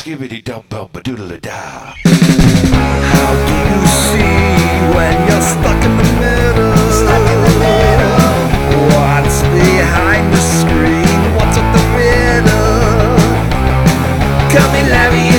skibbity dum bum ba doodle da. How do you see when you're stuck in the middle? What's behind the screen? What's at the middle? Come in, Larry.